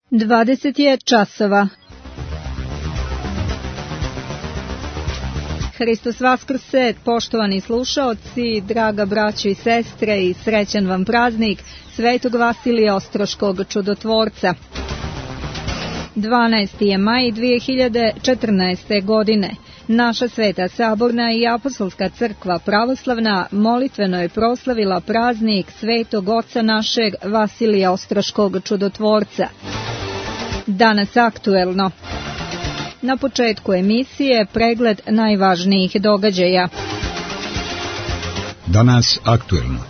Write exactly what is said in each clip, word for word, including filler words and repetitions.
dvadeset je časova. Hristos Vaskrse, poštovani slušaoci, draga braćo i sestre, i srećan vam praznik Svetog Vasilija Ostroškog čudotvorca. dvanaesti je maj dve hiljade četrnaeste. godine. Naša Sveta Saborna i Apostolska crkva pravoslavna molitveno je proslavila praznik Svetog Oca našeg Vasilija Ostroškog čudotvorca. Danas aktuelno. Na početku emisije pregled najvažnijih događaja. Danas aktuelno.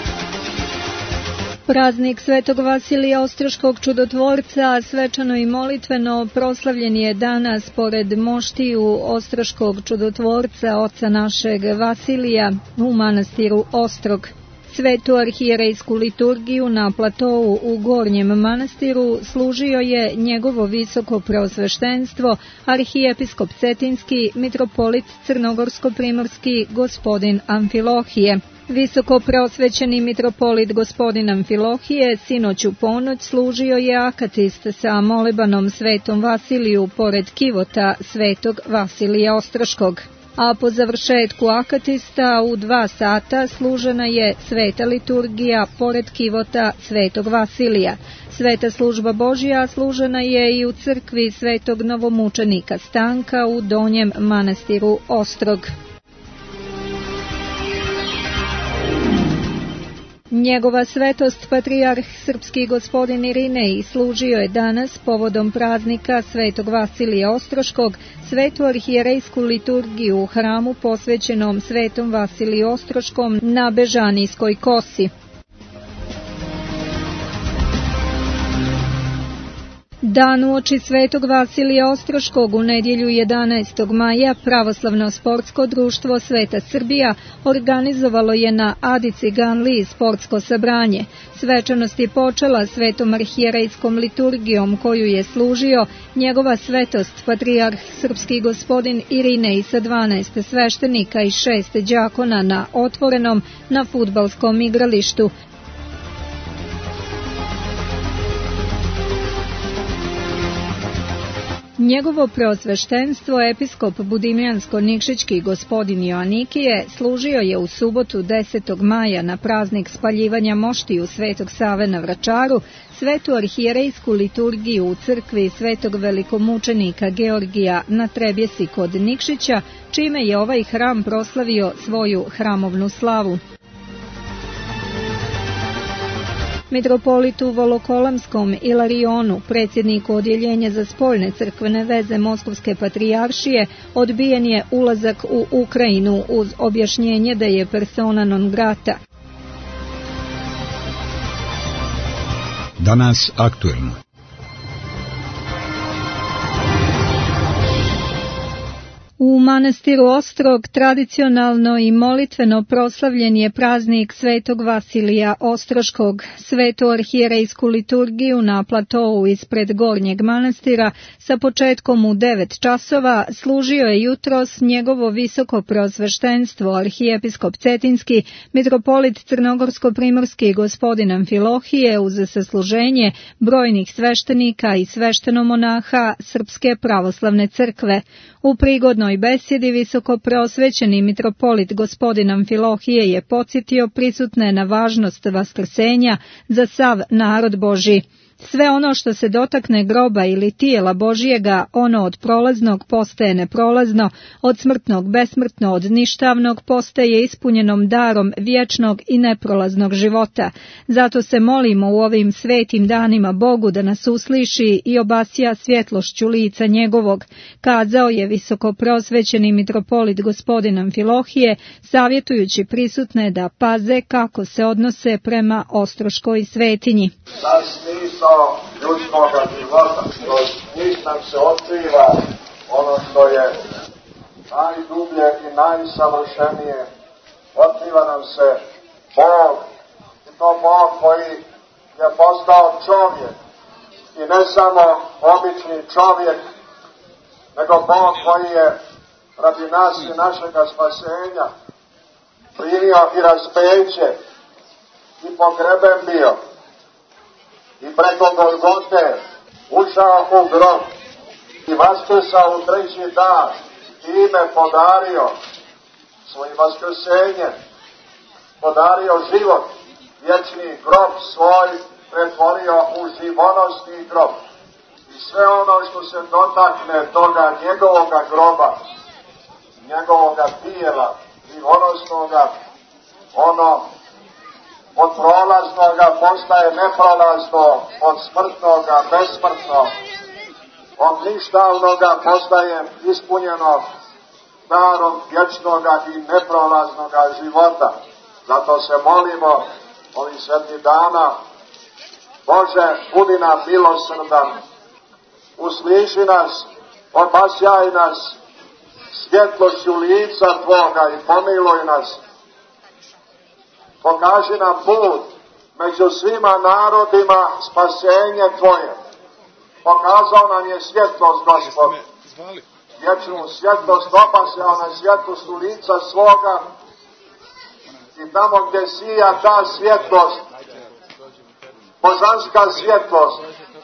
Praznik Svetog Vasilija Ostroškog čudotvorca svečano i molitveno proslavljen je danas pored moštiju Ostroškog čudotvorca oca našeg Vasilija u manastiru Ostrog. Svetu arhijerejsku liturgiju na platovu u Gornjem manastiru služio je njegovo visoko preosveštenstvo arhijepiskop Cetinski mitropolit Crnogorsko-primorski gospodin Amfilohije. Visoko preosvećeni mitropolit gospodin Amfilohije sinoć u ponoć služio je akatist sa molebanom Svetom Vasiliju pored kivota Svetog Vasilija Ostroškog. A po završetku akatista u dva sata služena je sveta liturgija pored kivota Svetog Vasilija. Sveta služba Božja služena je i u crkvi Svetog novomučenika Stanka u Donjem manastiru Ostrog. Njegova svetost patrijarh srpski gospodin Irinej služio je danas povodom praznika Svetog Vasilija Ostroškog svetu arhijerejsku liturgiju u hramu posvećenom Svetom Vasiliju Ostroškom na Bežanijskoj kosi. Dan uoči Svetog Vasilija Ostroškog u nedjelju jedanaestog maja pravoslavno sportsko društvo Sveta Srbija organizovalo je na Adi Ciganliji sportsko sabranje. Svečanost je počela svetom arhijerejskom liturgijom koju je služio njegova svetost patrijarh srpski gospodin Irinej sa dvanaest sveštenika i šest đakona na otvorenom na fudbalskom igralištu. Njegovo preosveštenstvo, episkop Budimljansko-Nikšićki gospodin Joanikije, služio je u subotu desetog maja na praznik spaljivanja moštiju Svetog Save na Vračaru, svetu arhijerejsku liturgiju u crkvi Svetog velikomučenika Georgija na Trebjesi kod Nikšića, čime je ovaj hram proslavio svoju hramovnu slavu. Mitropolitu Volokolamskom Ilarionu, predsjedniku odjeljenja za spoljne crkvene veze Moskovske patrijaršije, odbijen je ulazak u Ukrajinu uz objašnjenje da je persona non grata. Danas aktuelno. U manastiru Ostrog tradicionalno i molitveno proslavljen je praznik Svetog Vasilija Ostroškog. Svetu arhijerejsku liturgiju na platovu ispred Gornjeg manastira sa početkom u devet časova služio je jutros njegovo visoko preosveštenstvo arhijepiskop Cetinski mitropolit Crnogorsko-primorski gospodin Amfilohije uz sasluženje brojnih sveštenika i sveštenomonaha Srpske pravoslavne crkve. U prigodnoj besjedi visoko preosvećeni mitropolit gospodin Amfilohije je podsjetio prisutne na važnost vaskrsenja za sav narod Božji. Sve ono što se dotakne groba ili tijela Božjega, ono od prolaznog postaje neprolazno, od smrtnog besmrtno, od ništavnog postaje ispunjenom darom vječnog i neprolaznog života. Zato se molimo u ovim svetim danima Bogu da nas usliši i obasja svjetlošću lica njegovog, kazao je visoko preosvećeni mitropolit gospodin Amfilohije, savjetujući prisutne da paze kako se odnose prema Ostroškoj svetinji. Ljudskoga života, kroz njih nam se otkriva ono što je najdublje i najsavršenije. Otkriva nam se Bog, i to Bog koji je postao čovjek, i ne samo obični čovjek, nego Bog koji je radi nas i našega spasenja primio i raspeće i pogreben bio. I preko Golgote ušao u grob i vaskrsao u treći dan, time podario svojim vaskrsenjem, podario život, vječni grob svoj pretvorio u živonosni grob. I sve ono što se dotakne toga njegovoga groba, njegovoga tijela, živonosnoga, ono od prolaznoga postaje neprolazno, od smrtnoga besmrtno, od ništavnoga postaje ispunjeno darom vječnoga i neprolaznoga života. Zato se molimo ovih sedmih dana: Bože, budi nam milosrdan, usliši nas, obasjaj nas svjetlošću lica Tvoga i pomiluj nas. Pokaži nam put među svima narodima, spasenje Tvoje. Pokazao nam je svjetlost, Gospod, vječnu svjetlost, opasjao nas svjetlost u lica svoga i tamo gdje sija ta svjetlost, božanska svjetlost,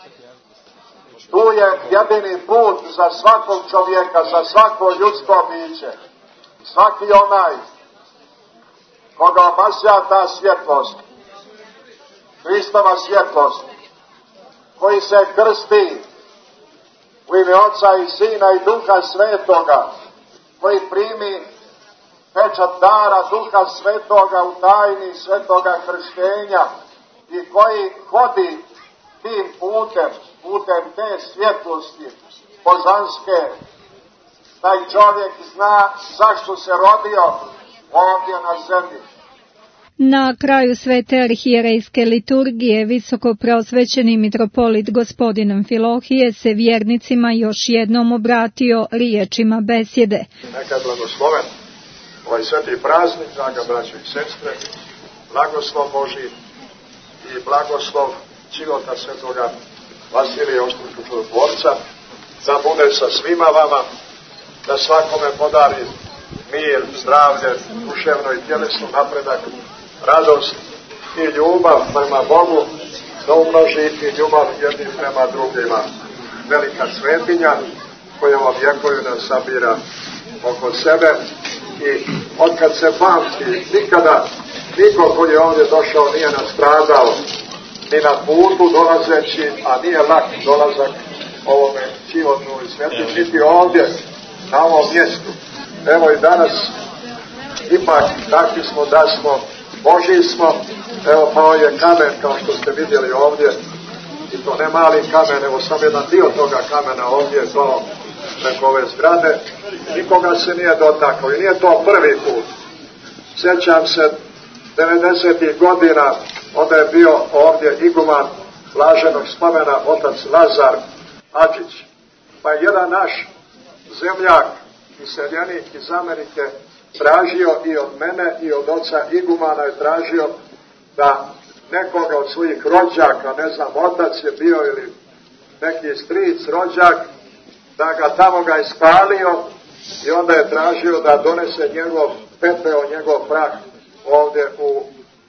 tu je jedini put za svakog čovjeka, za svako ljudsko biće. Svaki onaj koga obasja ta svjetlost, Hristova svjetlost, koji se krsti u ime Oca i Sina i Duha Svetoga, koji primi pečat dara Duha Svetoga u tajni svetoga krštenja i koji hodi tim putem, putem te svjetlosti božanske, taj čovjek zna zašto se rodio ovdje na zemlji. Na kraju svete arhijerejske liturgije visokopreosvećeni mitropolit gospodin Amfilohije se vjernicima još jednom obratio riječima besjede. Neka je blagosloven ovaj sveti praznik, draga braćo i sestre, blagoslov Božji i blagoslov života svetoga Vasilija Ostroškog čudotvorca, da bude sa svima vama, da svakome podari mir, zdravlje, duševno i tjelesno napredak, radost i ljubav prema Bogu, da umnoži i ljubav jednim prema drugima. Velika svetinja koja u vjekovi nas sabira oko sebe i otkad se pamti, nikada niko koji je ovdje došao nije nastradao ni na putu dolazeći, a nije lak dolazak ovome životnu i svetinji, niti ovdje na ovom mjestu. Evo i danas ipak takvi smo da smo, Božji smo. Evo pao je kamen kao što ste vidjeli ovdje, i to ne mali kamen, evo sam jedan dio toga kamena ovdje je pao preko ove zgrade, nikoga se nije dotakao i nije to prvi put. Sjećam se devedesetih godina, onda je bio ovdje iguman blaženog spomena otac Lazar Adžić, pa je jedan naš zemljak iseljenik iz Amerike tražio i od mene i od oca igumana je tražio da nekoga od svojih rođaka, ne znam, otac je bio ili neki stric, rođak, da ga tamo ga ispalio i onda je tražio da donese njegov pepeo, njegov prah ovdje u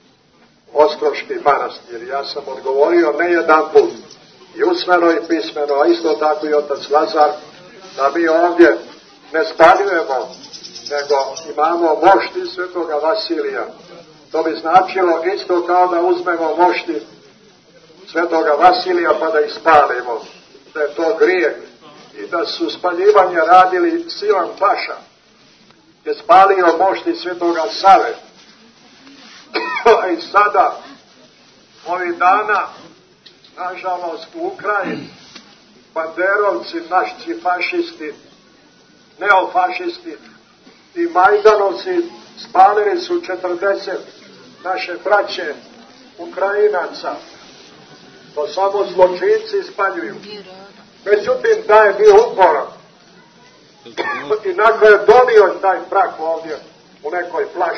Ostroški manastir. Ja sam odgovorio ne jedan put, i usmeno i pismeno, a isto tako i otac Lazar, da mi ovdje ne spaljujemo, nego imamo mošti svetoga Vasilija. To bi značilo isto kao da uzmemo mošti svetoga Vasilija pa da ih spalimo, da je to grijeh i da su spaljivanje radili Silan Paša, je spalio mošti svetoga Save. I sada, ovih dana, nažalost u Ukrajini, banderovci, naši fašisti, neofašisti i Majdanovci spalili su četrdeset naše braće Ukrajinaca. To samo zločinci spaljuju. Međutim, taj je bio uporan. I nakon je donio taj prah ovdje u nekoj flaši.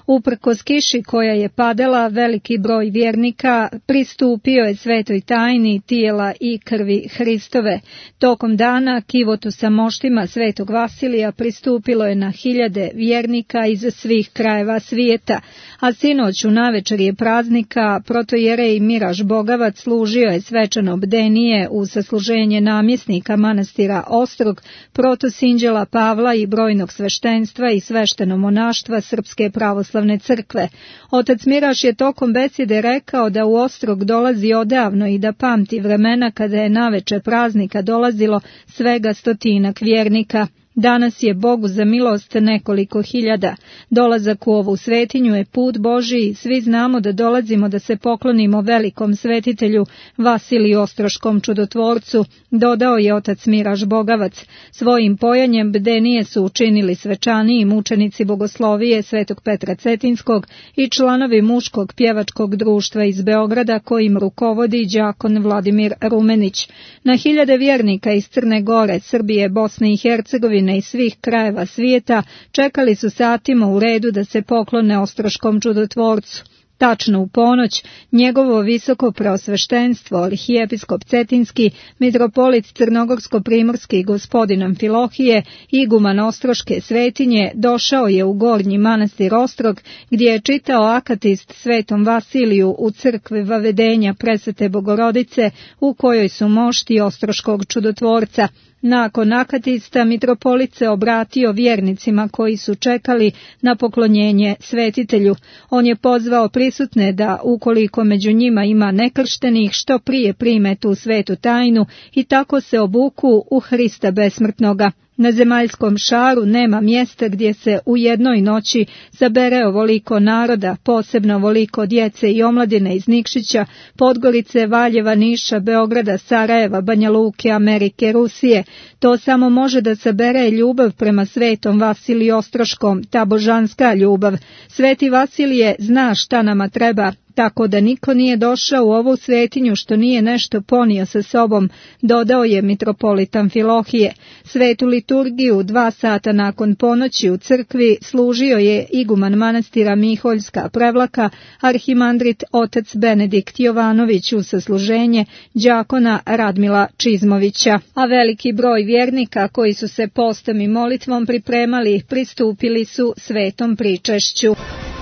Uprkos kiši koja je padala, veliki broj vjernika pristupio je svetoj tajni tijela i krvi Hristove. Tokom dana kivotu sa moštima svetog Vasilija pristupilo je na hiljade vjernika iz svih krajeva svijeta, a sinoć u navečerje praznika protojerej Miraž Bogavac služio je svečano bdenije u sasluženje namjesnika manastira Ostrog, protosinđela Pavla i brojnog sveštenstva i svešteno monaštva Srpske pravoslavne crkve. Otac Miraž je tokom besjede rekao da u Ostrog dolazi odavno i da pamti vremena kada je naveče praznika dolazilo svega stotinak vjernika. Danas je Bogu za milost nekoliko hiljada. Dolazak u ovu svetinju je put Božiji, svi znamo da dolazimo da se poklonimo velikom svetitelju Vasiliju Ostroškom čudotvorcu, dodao je otac Miraž Bogavac. Svojim pojanjem bdenije su učinili svečaniji mučenici bogoslovije Svetog Petra Cetinskog i članovi muškog pjevačkog društva iz Beograda kojim rukovodi đakon Vladimir Rumenić. Na hiljade vjernika iz Crne Gore, Srbije, Bosne i Hercegovine i svih krajeva svijeta čekali su satima u redu da se poklone Ostroškom čudotvorcu. Tačno u ponoć, njegovo visoko preosveštenstvo, arhijepiskop Cetinski, mitropolit Crnogorsko-primorski gospodin Amfilohije, iguman Ostroške svetinje, došao je u gornji manastir Ostrog, gdje je čitao akatist Svetom Vasiliju u crkvi Vavedenja Presvete Bogorodice, u kojoj su mošti Ostroškog čudotvorca. Nakon akatista mitropolit se obratio vjernicima koji su čekali na poklonjenje svetitelju. On je pozvao prisutne da, ukoliko među njima ima nekrštenih, što prije prime tu svetu tajnu i tako se obuku u Hrista besmrtnoga. Na zemaljskom šaru nema mjesta gdje se u jednoj noći sabere ovoliko naroda, posebno ovoliko djece i omladine iz Nikšića, Podgorice, Valjeva, Niša, Beograda, Sarajeva, Banja Luke, Amerike, Rusije. To samo može da sabere ljubav prema svetom Vasiliju Ostroškom, ta božanska ljubav. Sveti Vasilije zna šta nama treba, tako da niko nije došao u ovu svetinju što nije nešto ponio sa sobom, dodao je mitropolit Amfilohije. Svetu liturgiju dva sata nakon ponoći u crkvi služio je iguman manastira Miholjska Prevlaka, arhimandrit otac Benedikt Jovanović u sasluženje đakona Radmila Čizmovića. A veliki broj vjernika koji su se postom i molitvom pripremali pristupili su svetom pričešću.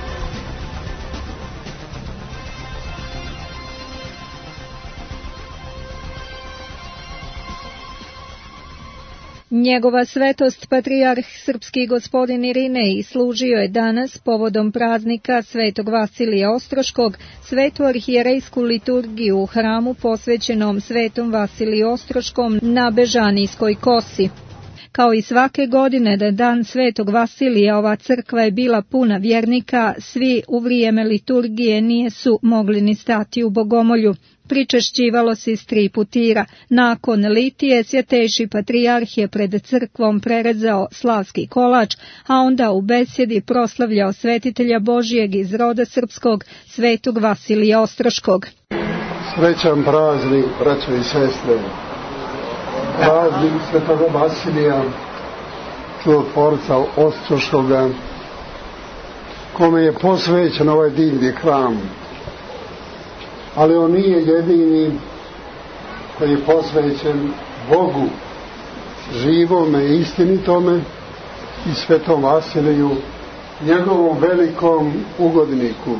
Njegova svetost patrijarh srpski gospodin Irinej služio je danas povodom praznika Svetog Vasilija Ostroškog svetu arhijerejsku liturgiju u hramu posvećenom Svetom Vasiliju Ostroškom na Bežanijskoj kosi. Kao i svake godine da dan Svetog Vasilija ova crkva je bila puna vjernika, svi u vrijeme liturgije nije su mogli ni stati u bogomolju. Pričešćivalo se iz tri putira. Nakon litije svjetejši patrijarh je pred crkvom prerezao slavski kolač, a onda u besjedi proslavljao svetitelja Božijeg iz roda srpskog, Svetog Vasilija Ostroškog. Srećan praznik, braćo i sestre. Praznik Svetoga Vasilija, čudotvorca Ostroškoga, kome je posvećen ovaj divni hram. Ali on nije jedini koji je posvećen Bogu, živome, istinitome i Svetom Vasiliju, njegovom velikom ugodniku.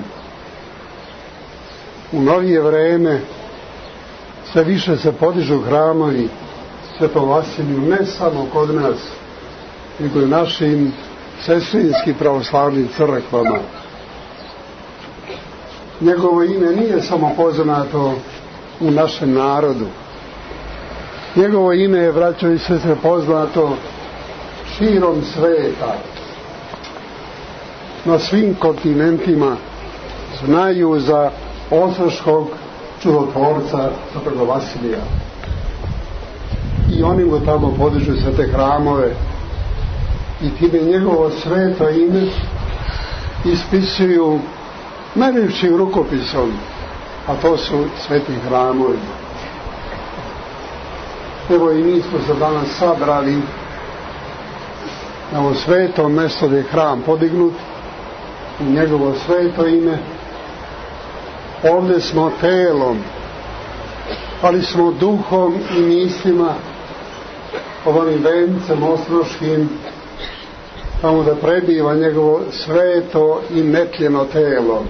U novije vreme sve više se podižu hramovi Svetom Vasiliju, ne samo kod nas, nego i našim sestrinskim pravoslavnim crkvama. Njegovo ime nije samo poznato u našem narodu. Njegovo ime je, braćo i sestre, poznato širom sveta. Na svim kontinentima znaju za Ostroškog čudotvorca Svetog Vasilija. I oni mu tamo podižu sve te hramove i time njegovo sveto ime ispisuju najljepšim rukopisom, a to su sveti hramovi. Evo i mi smo se danas sabrali na ovo sveto mjesto gdje je hram podignut u njegovo sveto ime. Ovdje smo telom, ali smo duhom i mislima ovim vencem ostroškim, tamo da prebiva njegovo sveto i netljeno telo.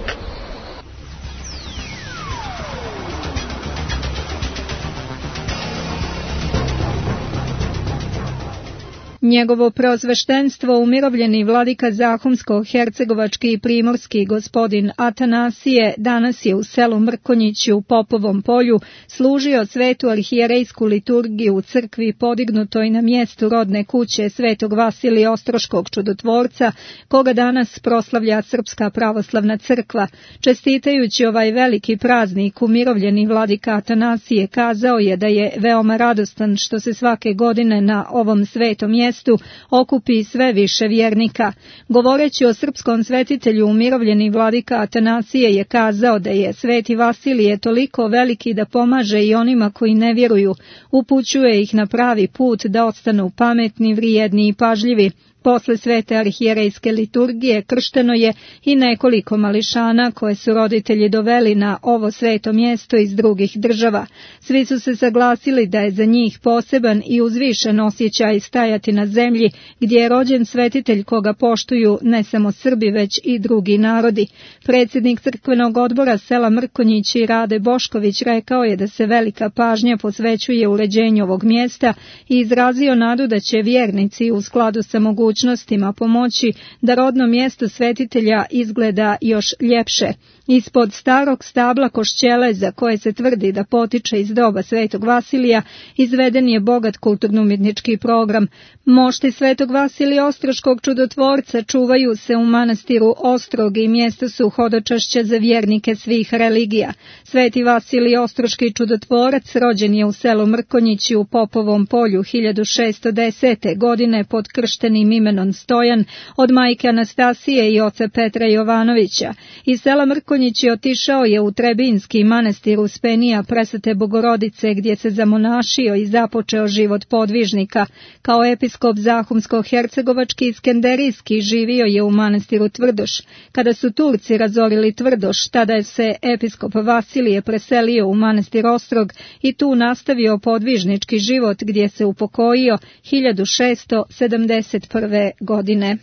Njegovo preosveštenstvo umirovljeni vladika Zahumsko-hercegovački i primorski gospodin Atanasije danas je u selu Mrkonjići u Popovom polju služio svetu arhijerejsku liturgiju u crkvi podignutoj na mjestu rodne kuće svetog Vasilija Ostroškog čudotvorca, koga danas proslavlja Srpska pravoslavna crkva. Čestitajući ovaj veliki praznik, umirovljeni vladika Atanasije kazao je da je veoma radostan što se svake godine na ovom svetom mjestu okupi sve više vjernika. Govoreći o srpskom svetitelju, umirovljeni vladika Atanasije je kazao da je sveti Vasilije toliko veliki da pomaže i onima koji ne vjeruju, upućuje ih na pravi put da ostanu pametni, vrijedni i pažljivi. Posle svete arhijerejske liturgije kršteno je i nekoliko mališana koje su roditelji doveli na ovo sveto mjesto iz drugih država. Svi su se saglasili da je za njih poseban i uzvišen osjećaj stajati na zemlji gdje je rođen svetitelj koga poštuju ne samo Srbi već i drugi narodi. Predsjednik crkvenog odbora sela Mrkonjići Rade Bošković rekao je da se velika pažnja posvećuje uređenju ovog mjesta i izrazio nadu da će vjernici u skladu sa mogućnostima pomoći da rodno mjesto svetitelja izgleda još ljepše. Ispod starog stabla Košćele, za koje se tvrdi da potiče iz doba svetog Vasilija, izveden je bogat kulturno-umjetnički program. Mošti svetog Vasilija Ostroškog čudotvorca čuvaju se u manastiru Ostrog i mjesto su hodočašća za vjernike svih religija. Sveti Vasilij Ostroški čudotvorac rođen je u selu Mrkonjići u Popovom polju hiljadu šesto desete. godine pod krštenim imenom Stojan od majke Anastasije i oca Petra Jovanovića. Iz sela Mrkonjići otišao je u Trebinski manastir Uspenija Presvete Bogorodice gdje se zamonašio i započeo život podvižnika. Kao episkop Zahumsko-hercegovački i Skenderijski živio je u manastiru Tvrdoš. Kada su Turci razorili Tvrdoš, tada je se episkop Vasilije preselio u manastir Ostrog i tu nastavio podvižnički život gdje se upokojio hiljadu šesto sedamdeset prve. godine.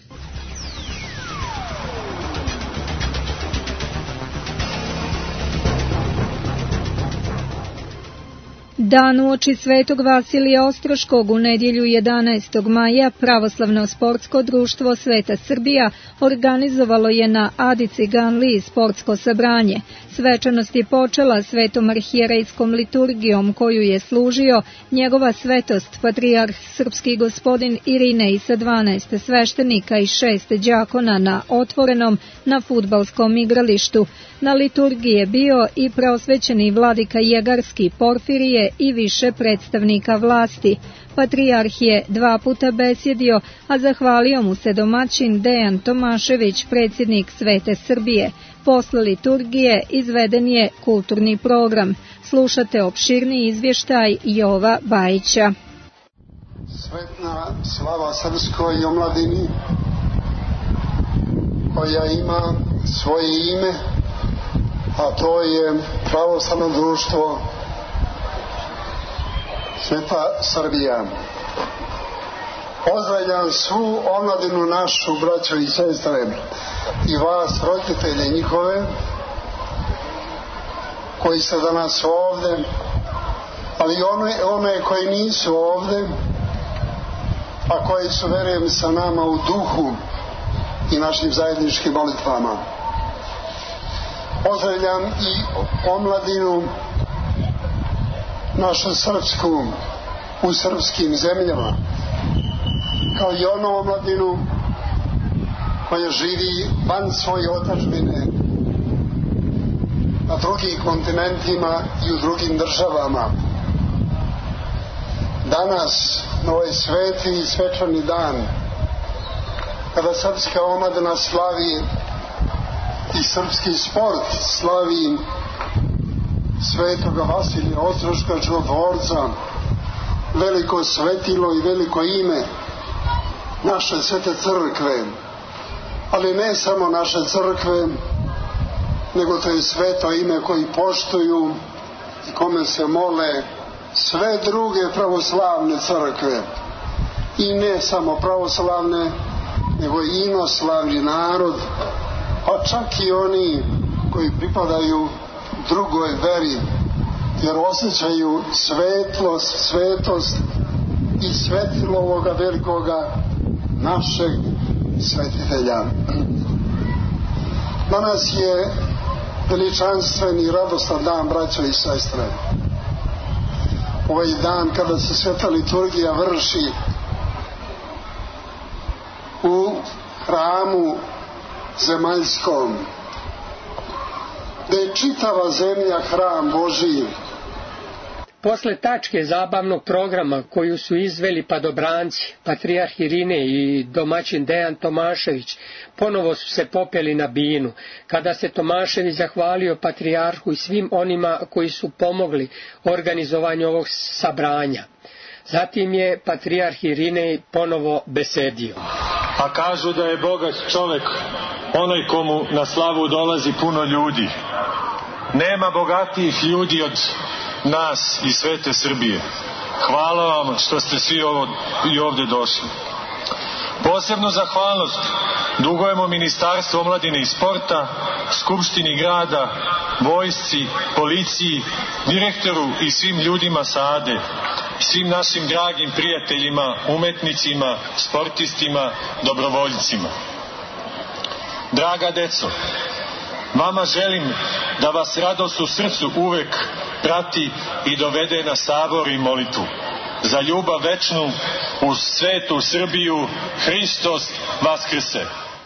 Dan uoči svetog Vasilija Ostroškog u nedjelju jedanaestog maja pravoslavno sportsko društvo Sveta Srbija organizovalo je na Adi Ciganliji sportsko sabranje. Svečanost je počela svetom arhijerejskom liturgijom koju je služio njegova svetost patrijarh srpski gospodin Irinej sa dvanaest sveštenika i šest đakona na otvorenom na fudbalskom igralištu. Na liturgiji je bio i preosvećeni vladika Jegarski Porfirije i više predstavnika vlasti. Patrijarh je dva puta besjedio, a zahvalio mu se domaćin Dejan Tomašević, predsjednik Svete Srbije. Posle liturgije izveden je kulturni program. Slušate opširni izvještaj Jova Bajića. Svetna slava srpskoj omladini koja ima svoje ime, a to je pravoslavno društvo Sveta Srbija. Pozdravljam svu omladinu našu, braćo i sestre, i vas, roditelje njihove, koji ste danas ovde, ali one, one koji nisu ovde, a koji su, verujem, sa nama u duhu i našim zajedničkim molitvama. Pozdravljam i omladinu našu srpsku u srpskim zemljama, kao i onu omladinu koja živi van svoje otadžbine na drugim kontinentima i u drugim državama. Danas, na ovaj sveti i svečani dan, kada srpska omladina slavi i srpski sport slavi svetoga Vasilija Ostroškog čudotvorca, veliko svetilo i veliko ime naše svete crkve, ali ne samo naše crkve, nego to je sveto ime koji poštuju i kome se mole sve druge pravoslavne crkve. I ne samo pravoslavne, nego i inoslavni narod, pa čak i oni koji pripadaju drugoj veri, jer osjećaju svetlost, svetost i svetilo ovoga velikoga našeg svetitelja. Danas je veličanstven i radostan dan, braćo i sestre. Ovaj dan kada se sveta liturgija vrši u hramu zemaljskom, da je čitava zemlja hram Božiji. Posle tačke zabavnog programa koju su izveli padobranci, patrijarh Irinej i domaćin Dejan Tomašević, ponovo su se popeli na binu, kada se Tomašević zahvalio patrijarhu i svim onima koji su pomogli organizovanju ovog sabranja. Zatim je patrijarh Irinej ponovo besedio. A kažu da je bogat čovek onaj komu na slavu dolazi puno ljudi. Nema bogatijih ljudi od nas i svete Srbije. Hvala vam što ste svi ovo i ovde došli. Posebno zahvalnost dugujemo Ministarstvu omladine i sporta, Skupštini grada, vojsci, policiji, direktoru i svim ljudima sa Ade, svim našim dragim prijateljima, umetnicima, sportistima, dobrovoljcima. Draga deco, vama želim da vas radost u srcu uvek prati i dovede na sabor i molitvu. Za ljubav večnu uz svetu Srbiju, Hristos vaskrse!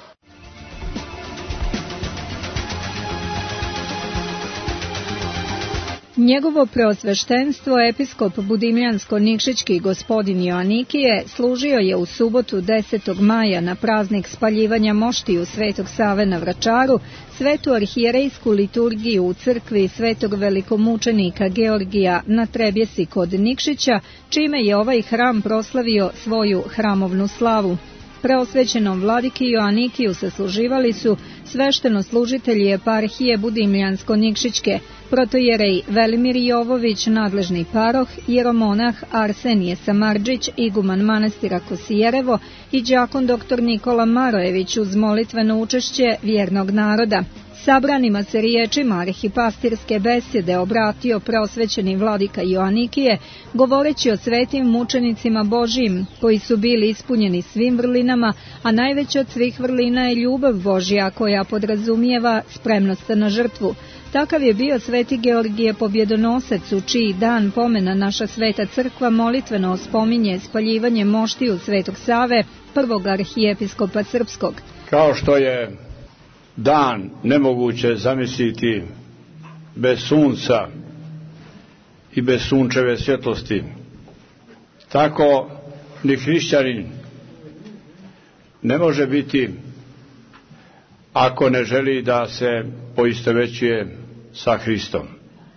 Njegovo preosveštenstvo, episkop budimljansko-nikšićki gospodin Joanikije, služio je u subotu desetog maja na praznik spaljivanja moštiju Svetog Save na Vračaru, svetu arhijerejsku liturgiju u crkvi Svetog velikomučenika Georgija na Trebjesi kod Nikšića, čime je ovaj hram proslavio svoju hramovnu slavu. Preosvećenom vladiki Joanikiju sasluživali su svešteno-služitelji eparhije Budimljansko-Nikšićke, protojerej Velimir Jovović, nadležni paroh, jeromonah Arsenije Samardžić, iguman manastira Kosijerevo i đakon doktor Nikola Marojević uz molitveno učešće vjernog naroda. Sabranima se riječima arhipastirske besede obratio preosvećeni vladika Joanikije, govoreći o svetim mučenicima Božijim, koji su bili ispunjeni svim vrlinama, a najveća od svih vrlina je ljubav Božja, koja podrazumijeva spremnost na žrtvu. Takav je bio sveti Georgije Pobjedonosac, u čiji dan pomena naša sveta crkva molitveno spominje spaljivanje moštiju Svetog Save, prvog arhijepiskopa srpskog. Kao što je dan nemoguće zamisliti bez sunca i bez sunčeve svjetlosti, tako ni hrišćanin ne može biti ako ne želi da se poistovećuje sa Hristom.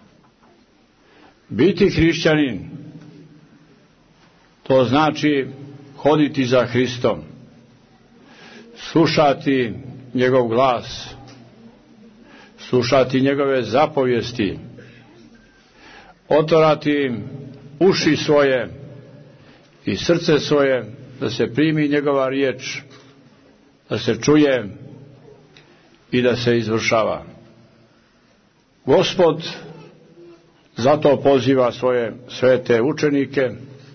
Biti hrišćanin, to znači hoditi za Hristom, slušati njegov glas, slušati njegove zapovijesti, otvorati uši svoje i srce svoje da se primi njegova riječ, da se čuje i da se izvršava. Gospod zato poziva svoje svete učenike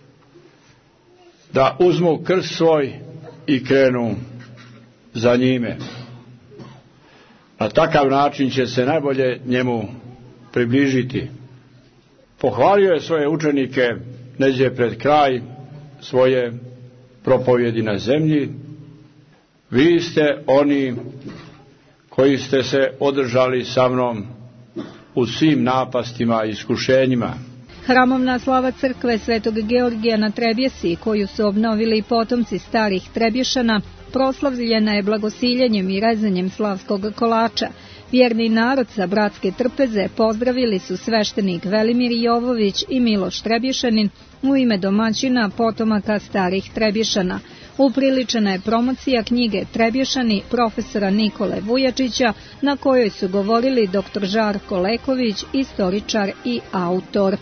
da uzmu krst svoj i krenu za njime. Na takav način će se najbolje njemu približiti. Pohvalio je svoje učenike neđe pred kraj svoje propovjedi na zemlji. Vi ste oni koji ste se održali sa mnom u svim napastima i iskušenjima. Hramovna slava crkve Svetog Georgija na Trebjesi, koju su obnovili potomci starih Trebješana, proslavljena je blagosiljenjem i rezanjem slavskog kolača. Vjerni narod sa bratske trpeze pozdravili su sveštenik Velimir Jovović i Miloš Trebješanin u ime domaćina potomaka starih Trebješana. Upriličena je promocija knjige Trebješani profesora Nikole Vujačića, na kojoj su govorili doktor Žarko Leković, istoričar i autor.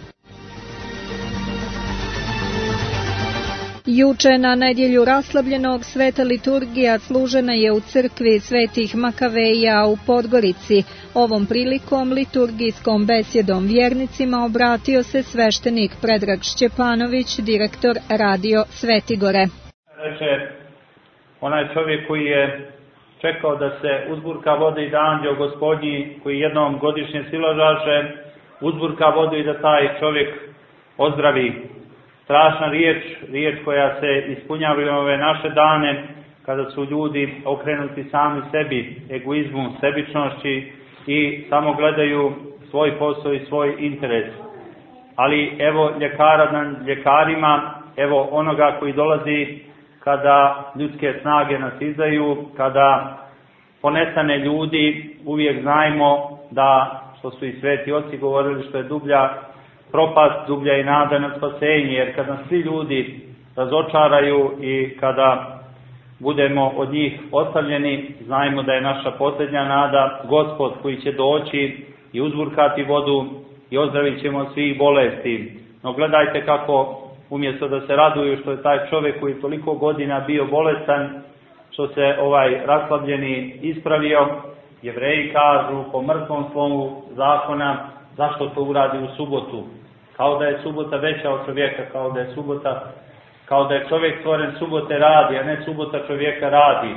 Juče na nedjelju raslabljenog sveta liturgija služena je u crkvi Svetih Makaveja u Podgorici. Ovom prilikom liturgijskom besjedom vjernicima obratio se sveštenik Predrag Šćepanović, direktor Radio Svetigore. Reče onaj čovjek koji je čekao da se uzburka voda i da anđeo gospodnji koji jednom godišnje silažaše uzburka vodu i da taj čovjek ozdravi. Strašna riječ, riječ koja se ispunjava u ove naše dane, kada su ljudi okrenuti sami sebi, egoizmu, sebičnošći i samo gledaju svoj posao i svoj interes. Ali evo ljekara na ljekarima, evo onoga koji dolazi kada ljudske snage nas izdaju, kada ponestane ljudi, uvijek znajmo da, što su i sveti oci govorili, što je dublja propast, dublja i nada na spasenje, jer kad nas svi ljudi razočaraju i kada budemo od njih ostavljeni, znajmo da je naša posljednja nada Gospod koji će doći i uzburkati vodu i ozdravit ćemo svih bolesti. No gledajte kako umjesto da se raduju što je taj čovjek koji toliko godina bio bolestan, što se ovaj raslabljeni ispravio, Jevreji kažu po mrtvom slovu zakona, zašto to uradi u subotu? Kao da je subota veća od čovjeka, kao da je subota, kao da je čovjek stvoren subote radi, a ne subota čovjeka radi.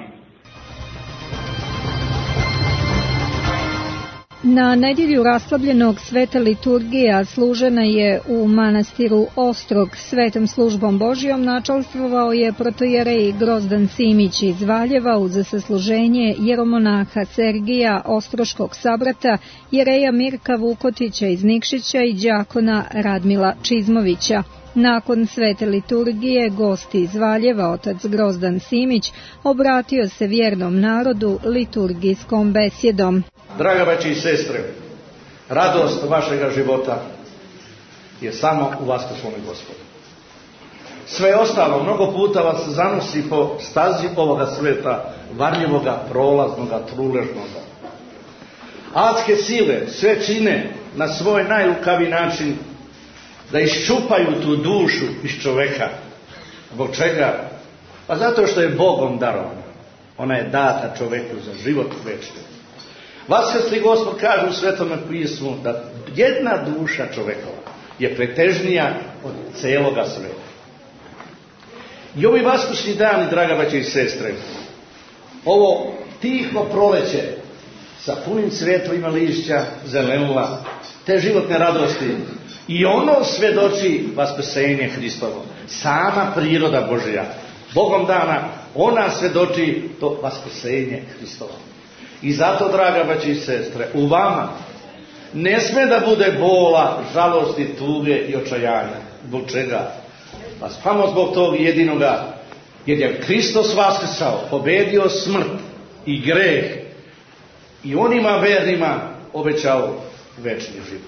Na nedjelju raslabljenog sveta liturgija služena je u manastiru Ostrog. Svetom službom Božjom načalstvovao je protojerej Grozdan Simić iz Valjeva uz sasluženje jeromonaha Sergija Ostroškog sabrata, jereja Mirka Vukotića iz Nikšića i đakona Radmila Čizmovića. Nakon svete liturgije, gosti iz Valjeva, otac Grozdan Simić, obratio se vjernom narodu liturgijskom besjedom. Draga braći i sestre, radost vašega života je samo u vaskrslome Gospodu. Sve ostalo mnogo puta vas zanosi po stazi ovoga sveta, varljivoga, prolaznoga, truležnoga. Adske sile sve čine na svoj najlukavi način da iščupaju tu dušu iz čoveka. Zbog čega? Pa zato što je Bogom darovana. Ona je data čoveku za život večni. Vaskrsli Gospod kaže u Svetome pismu da jedna duša čovekova je pretežnija od celoga sveta. I ovi vaskrsni dani, draga braće i sestre, ovo tiho proleće sa punim cvjetovima lišća, zelenila, te životne radosti, i ono svjedoči vaskrsenje Hristovo. Sama priroda Božja, Bogom dana, ona svjedoči to vaskrsenje Hristovo. I zato, draga braće i sestre, u vama ne sme da bude bola, žalosti, tuge i očajanja. Zbog čega? Pa samo zbog tog jedinoga, jer je Hristos vaskrsao, pobedio smrt i greh i onima vernima obećao večni život.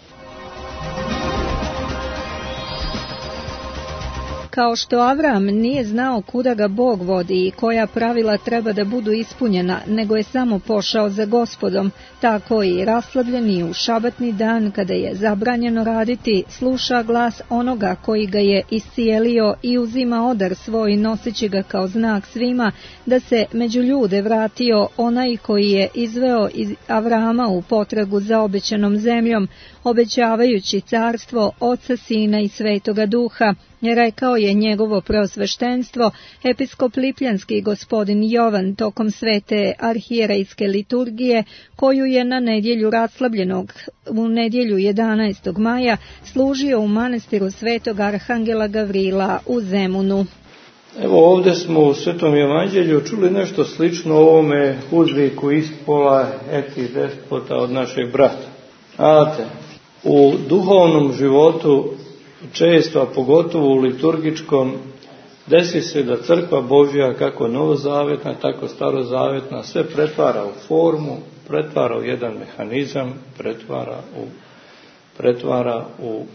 Kao što Avram nije znao kuda ga Bog vodi i koja pravila treba da budu ispunjena, nego je samo pošao za Gospodom, tako i raslabljeni u šabatni dan, kada je zabranjeno raditi, sluša glas onoga koji ga je iscijelio i uzima odar svoj, noseći ga kao znak svima, da se među ljude vratio onaj koji je izveo iz Avrama u potragu za obećanom zemljom, obećavajući carstvo Oca, Sina i Svetoga Duha. Rekao je njegovo preosveštenstvo, episkop Lipljanski gospodin Jovan, tokom svete arhijerejske liturgije, koju je na nedjelju raslabljenog, u nedjelju jedanaestog maja, služio u manastiru Svetog Arhangela Gavrila u Zemunu. Evo ovdje smo u Svetom Evanđelju čuli nešto slično ovome uzviku ispola eti despota od našeg brata. Znate, u duhovnom životu često, a pogotovo u liturgičkom, desi se da crkva Božja, kako novozavetna, tako starozavetna, sve pretvara u formu, pretvara u jedan mehanizam, pretvara u, pretvara u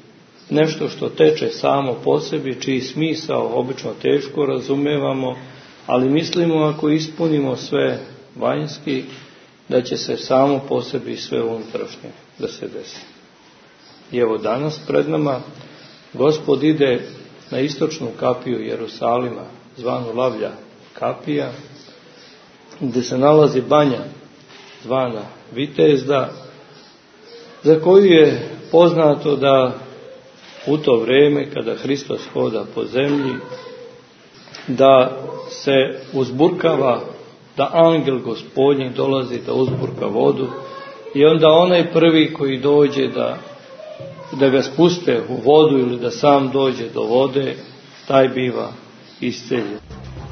nešto što teče samo po sebi, čiji smisao obično teško razumevamo, ali mislimo ako ispunimo sve vanjski, da će se samo po sebi sve unutrašnje da se desi. I evo danas pred nama Gospod ide na istočnu kapiju Jerusalima, zvanu Lavlja kapija, gdje se nalazi banja zvana Vitezda, za koju je poznato da u to vrijeme kada Hristos hoda po zemlji, da se uzburkava, da angel Gospodnji dolazi da uzburka vodu i onda onaj prvi koji dođe da, da ga spuste u vodu ili da sam dođe do vode, taj biva isceljen.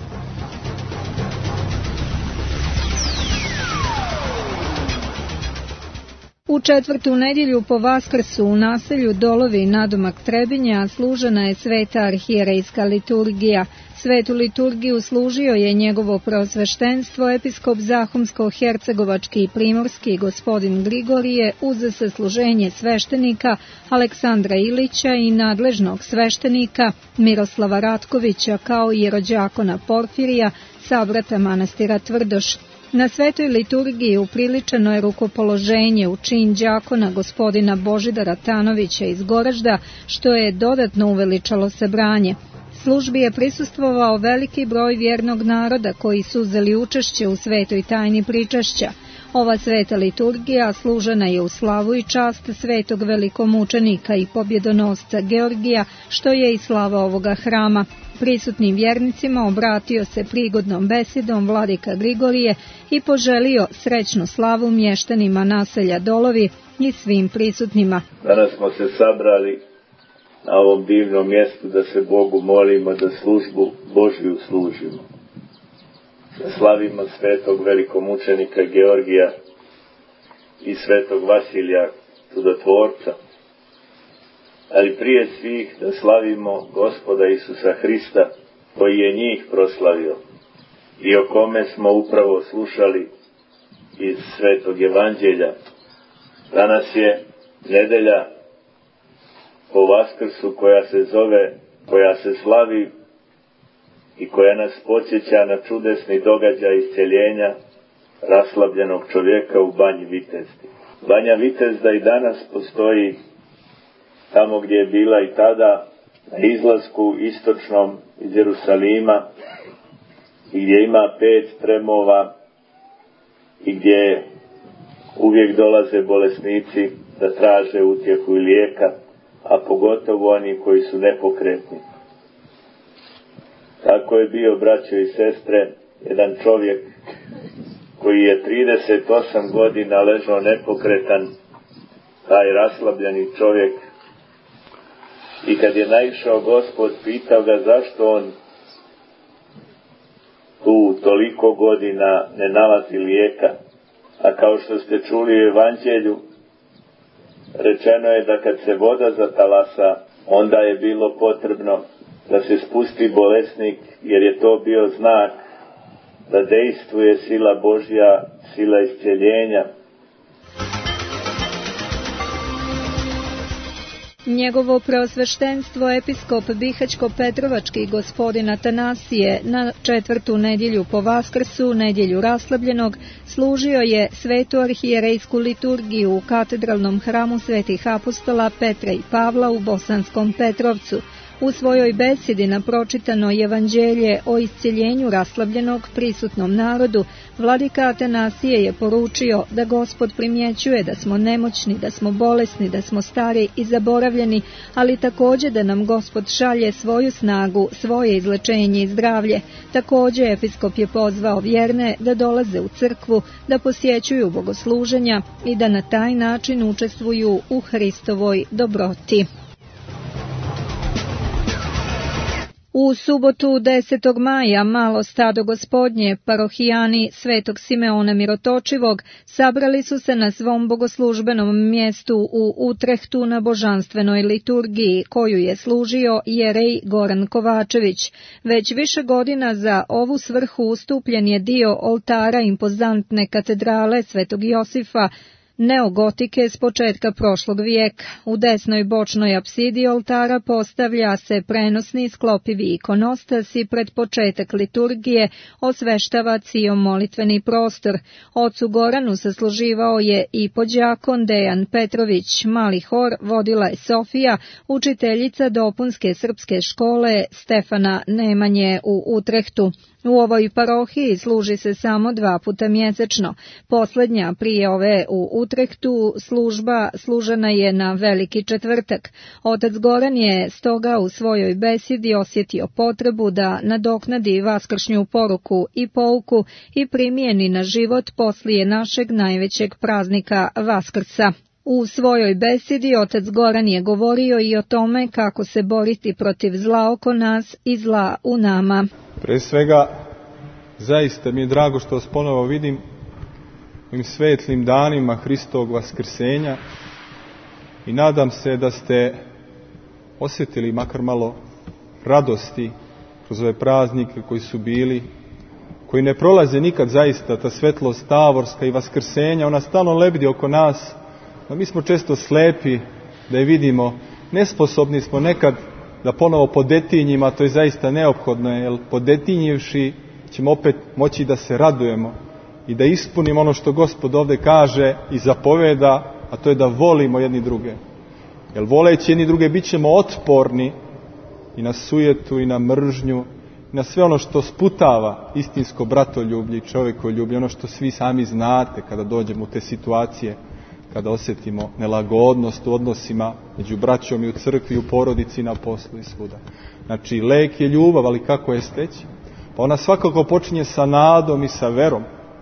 U četvrtu nedjelju po Vaskrsu u naselju Dolovi nadomak Trebinja služena je sveta arhijerejska liturgija. Svetu liturgiju služio je njegovo preosveštenstvo episkop Zahumsko-hercegovački i primorski gospodin Grigorije uz sasluženje sveštenika Aleksandra Ilića i nadležnog sveštenika Miroslava Ratkovića kao i jerođakona Porfirija, sabrata manastira Tvrdoš. Na svetoj liturgiji upriličeno je rukopoloženje u čin đakona gospodina Božidara Tanovića iz Goražda, što je dodatno uveličalo sabranje. Službi je prisustvovao veliki broj vjernog naroda koji su uzeli učešće u svetoj tajni pričašća. Ova sveta liturgija služena je u slavu i čast svetog velikomučenika i pobjedonosca Georgija, što je i slava ovoga hrama. Prisutnim vjernicima obratio se prigodnom besedom vladika Grigorije i poželio srećnu slavu mještanima naselja Dolovi i svim prisutnima. Danas smo se sabrali na ovom divnom mjestu da se Bogu molimo, da službu Božju služimo. Da slavimo svetog velikomučenika Georgija i svetog Vasilija Čudotvorca, ali prije svih da slavimo Gospoda Isusa Hrista, koji je njih proslavio i o kome smo upravo slušali iz svetog evanđelja. Danas je nedelja po Vaskrsu koja se zove, koja se slavi i koja nas podsjeća na čudesni događaj isceljenja raslabljenog čovjeka u banji Vitezdi. Banja Vitezda i danas postoji tamo gdje je bila i tada, na izlasku istočnom iz Jerusalima, i gdje ima pet tremova i gdje uvijek dolaze bolesnici da traže utjehu i lijeka, a pogotovo oni koji su nepokretni. Tako je bio, braćo i sestre, jedan čovjek koji je trideset osam godina ležao nepokretan, taj raslabljeni čovjek. I kad je naišao Gospod, pitao ga zašto on tu toliko godina ne nalazi lijeka. A kao što ste čuli u evanđelju, rečeno je da kad se voda zatalasa, onda je bilo potrebno da se spusti bolesnik, jer je to bio znak da dejstvuje sila Božja, sila isceljenja. Njegovo preosveštenstvo episkop Bihaćko-Petrovački gospodin Atanasije na četvrtu nedjelju po Vaskrsu, nedjelju raslabljenog, služio je svetu arhijerejsku liturgiju u katedralnom hramu svetih apostola Petra i Pavla u Bosanskom Petrovcu. U svojoj besedi na pročitano evanđelje o isceljenju raslabljenog prisutnom narodu, vladika Atanasije je poručio da Gospod primjećuje da smo nemoćni, da smo bolesni, da smo stari i zaboravljeni, ali također da nam Gospod šalje svoju snagu, svoje izlečenje i zdravlje. Također episkop je pozvao vjerne da dolaze u crkvu, da posjećuju bogosluženja i da na taj način učestvuju u Hristovoj dobroti. U subotu desetog maja malo stado Gospodnje, parohijani Svetog Simeona Mirotočivog, sabrali su se na svom bogoslužbenom mjestu u Utrehtu na božanstvenoj liturgiji, koju je služio jerej Goran Kovačević. Već više godina za ovu svrhu ustupljen je dio oltara impozantne katedrale Svetog Josifa neogotike s početka prošlog vijeka. U desnoj bočnoj apsidi oltara postavlja se prenosni sklopivi ikonostas i pred početak liturgije osveštava cijel molitveni prostor. Ocu Goranu sasluživao je i podđakon Dejan Petrović, mali hor vodila je Sofija, učiteljica dopunske srpske škole Stefana Nemanje u Utrehtu. U ovoj parohiji služi se samo dva puta mjesečno. Posljednja prije ove u Utrehtu služba služena je na Veliki četvrtak. Otac Goran je stoga u svojoj besedi osjetio potrebu da nadoknadi vaskršnju poruku i pouku i primijeni na život poslije našeg najvećeg praznika Vaskrsa. U svojoj besedi otac Goran je govorio i o tome kako se boriti protiv zla oko nas i zla u nama. Pre svega, zaista mi je drago što vas ponovo vidim u ovim svetlim danima Hristovog vaskrsenja i nadam se da ste osjetili makar malo radosti kroz ove praznike koji su bili, koji ne prolaze nikad zaista, ta svetlost tavorska i vaskrsenja, ona stalno lebdi oko nas, a mi smo često slepi da je vidimo, nesposobni smo nekad da ponovo po detinjima, to je zaista neophodno, jer po detinjivši ćemo opet moći da se radujemo i da ispunimo ono što Gospod ovdje kaže i zapoveda, a to je da volimo jedni druge. Jer voleći jedni druge bit ćemo otporni i na sujetu i na mržnju, i na sve ono što sputava istinsko bratoljublje i čovjekoljublje, ono što svi sami znate kada dođemo u te situacije, kada osjetimo nelagodnost u odnosima među braćom i u crkvi, i u porodici, i na poslu i svuda. Znači, lek je ljubav, ali kako je steći? Pa ona svakako počinje sa nadom i sa verom.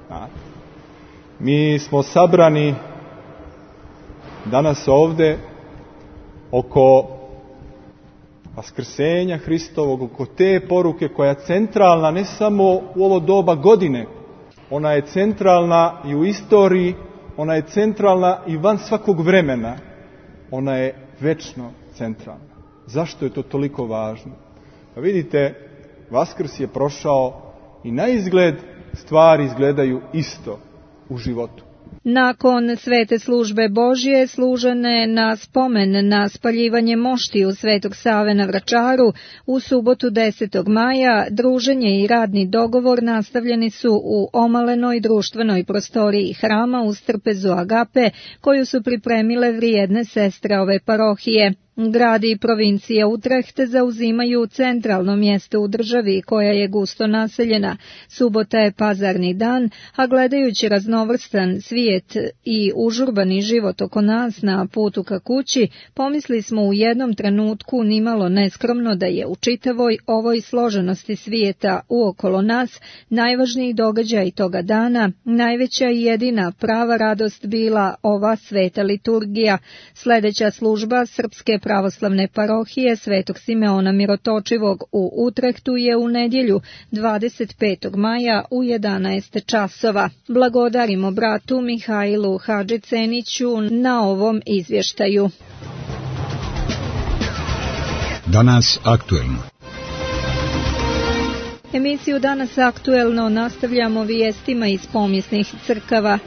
Mi smo sabrani danas ovde oko vaskrsenja Hristovog, oko te poruke koja je centralna ne samo u ovo doba godine, ona je centralna i u istoriji, ona je centralna i van svakog vremena. Ona je večno centralna. Zašto je to toliko važno? Pa vidite, Vaskrs je prošao i na izgled stvari izgledaju isto u životu. Nakon svete službe Božje služene na spomen na spaljivanje moštiju Svetog Save na Vračaru u subotu desetog maja, druženje i radni dogovor nastavljeni su u omalenoj društvenoj prostoriji hrama uz trpezu Agape koju su pripremile vrijedne sestre ove parohije. Grad i provincija Utrecht zauzimaju centralno mjesto u državi koja je gusto naseljena. Subota je pazarni dan, a gledajući raznovrstan svijet i užurbani život oko nas na putu ka kući, pomisli smo u jednom trenutku nimalo neskromno da je u čitavoj ovoj složenosti svijeta uokolo nas najvažniji događaj toga dana, najveća i jedina prava radost bila ova sveta liturgija. Sljedeća služba Srpske pravoslavne parohije Svetog Simeona Mirotočivog u Utrehtu je u nedjelju dvadeset petog maja u jedanaest časova. Blagodarimo bratu Mihajlu Hadžiceniću na ovom izvještaju. Danas aktuelno. Emisiju Danas aktuelno nastavljamo vijestima iz pomijesnih crkava.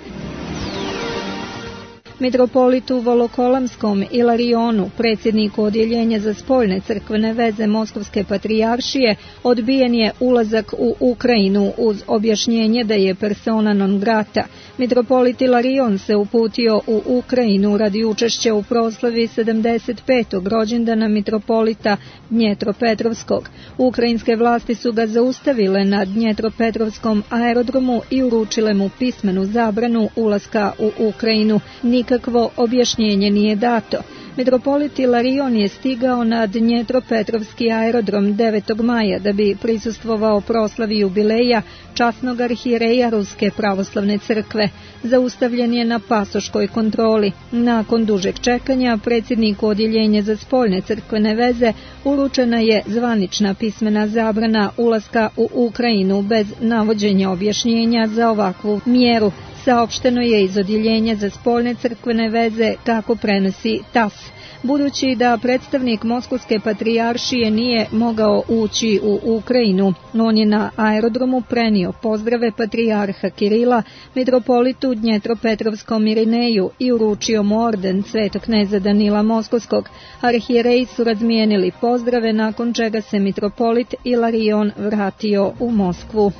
Mitropolitu Volokolamskom Ilarionu, predsjedniku odjeljenja za spoljne crkvene veze Moskovske patrijaršije, odbijen je ulazak u Ukrajinu uz objašnjenje da je persona non grata. Mitropolit Ilarion se uputio u Ukrajinu radi učešća u proslavi sedamdeset petog rođendana mitropolita Dnjetropetrovskog. Ukrajinske vlasti su ga zaustavile na Dnjetropetrovskom aerodromu i uručile mu pismenu zabranu ulaska u Ukrajinu. Nikakvo objašnjenje nije dato. Mitropolit Ilarion je stigao na Dnjetropetrovski aerodrom devetog maja da bi prisustvovao proslavi jubileja časnog arhijereja Ruske pravoslavne crkve. Zaustavljen je na pasoškoj kontroli. Nakon dužeg čekanja predsjedniku odjeljenja za spoljne crkvene veze uručena je zvanična pismena zabrana ulaska u Ukrajinu bez navođenja objašnjenja za ovakvu mjeru. Saopšteno je iz odjeljenja za spoljne crkvene veze kako prenosi T A S. budući da predstavnik Moskovske patrijaršije nije mogao ući u Ukrajinu. On je na aerodromu prenio pozdrave patrijarha Kirila mitropolitu Dnjetropetrovskom Irineju i uručio mu orden svetog kneza Danila Moskovskog. Arhijereji su razmijenili pozdrave, nakon čega se mitropolit Ilarion vratio u Moskvu.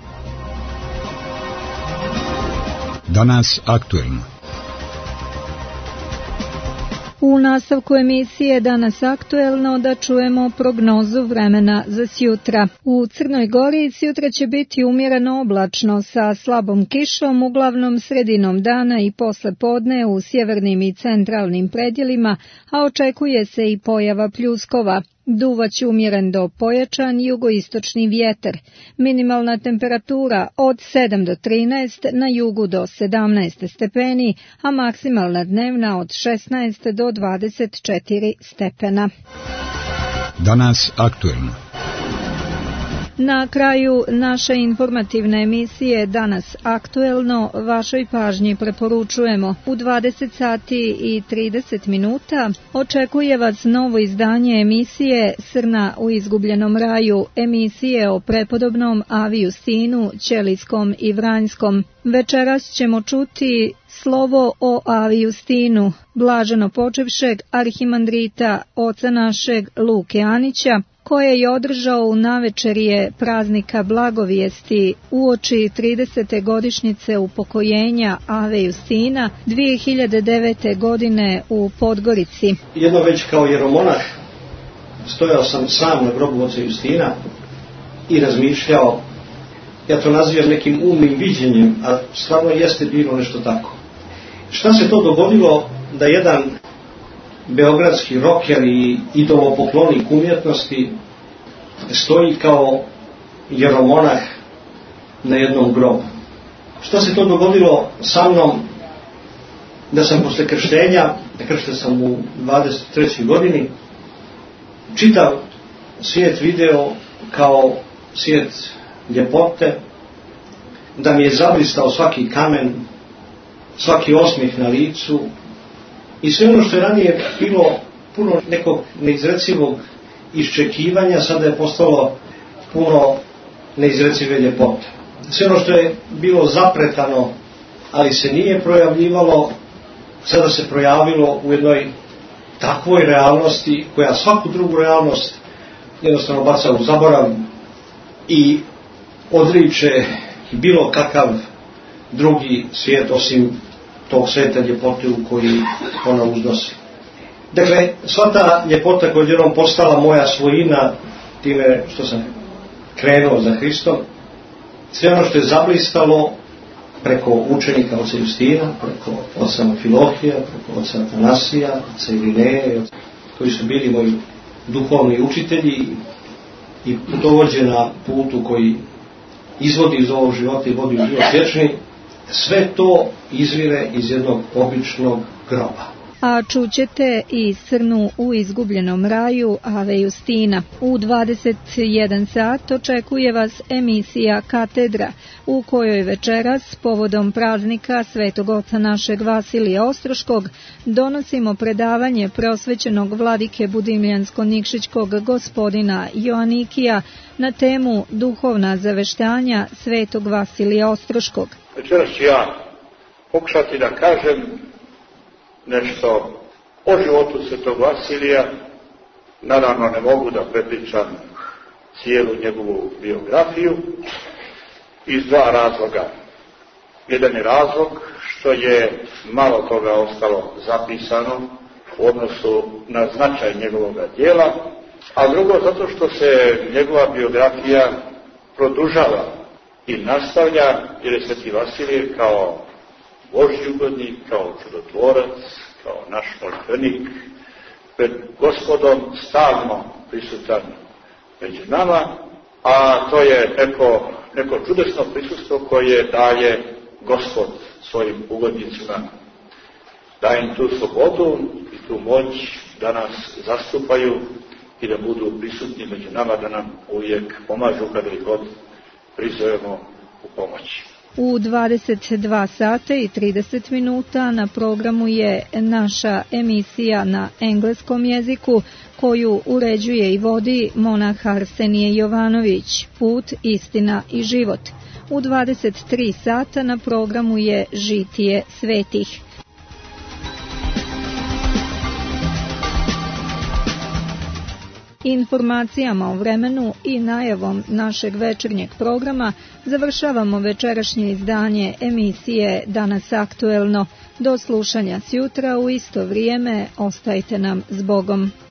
Danas aktuelno. U nastavku emisije Danas aktuelno da čujemo prognozu vremena za sjutra. U Crnoj Gori sjutra će biti umjereno oblačno sa slabom kišom, uglavnom sredinom dana i posle podne u sjevernim i centralnim predjelima, a očekuje se i pojava pljuskova. Duvaće umjeren do pojačan jugoistočni vjetar. Minimalna temperatura od sedam do trinaest, na jugu do sedamnaest stepeni, a maksimalna dnevna od šesnaest do dvadeset četiri stepena. Danas aktuelno. Na kraju naše informativne emisije Danas aktuelno vašoj pažnji preporučujemo. U dvadeset sati i trideset minuta očekuje vas novo izdanje emisije Srna u izgubljenom raju, emisije o prepodobnom Avi Justinu, Ćelijskom i Vranjskom. Večeras ćemo čuti slovo o Avi Justinu, blaženo počevšeg arhimandrita oca našeg Luke Anića, koje je održao u navečerje praznika Blagovijesti uoči tridesete godišnjice upokojenja Ave Justina dvije hiljade devete. godine u Podgorici. Jedno već kao jeromonah stojao sam sam na grobu oca Justina i razmišljao, ja to nazivam nekim umnim viđenjem, a stvarno jeste bilo nešto tako. Šta se to dogodilo da jedan beogradski roker i idolopoklonik umjetnosti stoji kao jeromonah na jednom grobu? Šta se to dogodilo sa mnom da sam posle krštenja, kršten sam u dvadeset trećoj godini, čitav svijet video kao svijet ljepote, da mi je zablistao svaki kamen, svaki osmijeh na licu, i sve ono što je ranije bilo puno nekog neizrecivog iščekivanja, sada je postalo puno neizrecive ljepote. Sve ono što je bilo zapretano, ali se nije projavljivalo, sada se projavilo u jednoj takvoj realnosti koja svaku drugu realnost jednostavno baca u zaborav i odriče bilo kakav drugi svijet osim tog sveta ljepote u koji ona uznosi. Dakle, sva ta ljepota koja je jednom postala moja svojina time što sam krenuo za Hristom, sve ono što je zablistalo preko učenika oca Justina, preko oca Filohija, preko oca Atanasija, oca Irineje, koji su bili moji duhovni učitelji i putovođe na putu koji izvodi iz ovog života i vodi u život vječni, sve to izvire iz jednog običnog groba. A čućete i Srnu u izgubljenom raju Ave Justina. U dvadeset jedan sat očekuje vas emisija Katedra, u kojoj večeras povodom praznika Svetog oca našeg Vasilija Ostroškog donosimo predavanje preosvećenog vladike Budimljansko-Nikšićkog gospodina Joanikija na temu duhovna zaveštanja Svetog Vasilija Ostroškog. Večeras ću ja pokušati da kažem nešto o životu Svetog Vasilija. Naravno ne mogu da prepričam cijelu njegovu biografiju iz dva razloga. Jedan je razlog što je malo toga ostalo zapisano u odnosu na značaj njegovog djela, a drugo zato što se njegova biografija produžava i nastavlja, jer je Sveti Vasilije kao Božji ugodnik, kao čudotvorac, kao naš molitvenik, pred Gospodom stalno prisutan među nama, a to je neko, neko čudesno prisustvo koje daje Gospod svojim ugodnicima. Daje im tu slobodu i tu moć da nas zastupaju i da budu prisutni među nama, da nam uvijek pomažu kada ih god prizovemo u pomoći. U dvadeset dva sata i trideset minuta na programu je naša emisija na engleskom jeziku koju uređuje i vodi monah Arsenije Jovanović, Put, istina i život. U dvadeset tri sata na programu je Žitije svetih. Informacijama o vremenu i najavom našeg večernjeg programa završavamo večerašnje izdanje emisije Danas aktuelno. Do slušanja sjutra u isto vrijeme, ostajte nam s Bogom.